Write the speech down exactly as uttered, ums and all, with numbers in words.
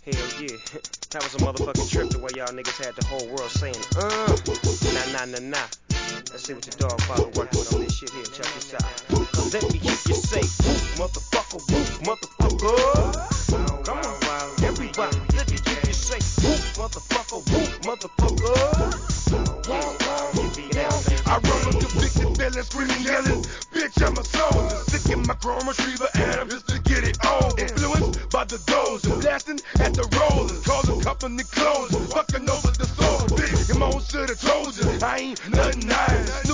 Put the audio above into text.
Hell yeah. That was a motherfucking trip the way y'all niggas had the whole world saying, uh, nah, nah, nah, nah. Let's see what your dog father worked with on this shit here. Check this out. Cause let me hear you say, woo, motherfucker, woo, motherfucker. Come on, everybody, let me hear you say, woo, motherfucker, woo, motherfucker. Get down, baby. I roll up convicted fellas, screaming, yelling, bitch, I'm a soldier. Sick in my chrome retriever, and I'm just to get it on. Influenced by the dozer, blasting at the rollers, causing company closing, fucking over the soul. Bitch, come on, shoulda told you, I ain't nothing nice.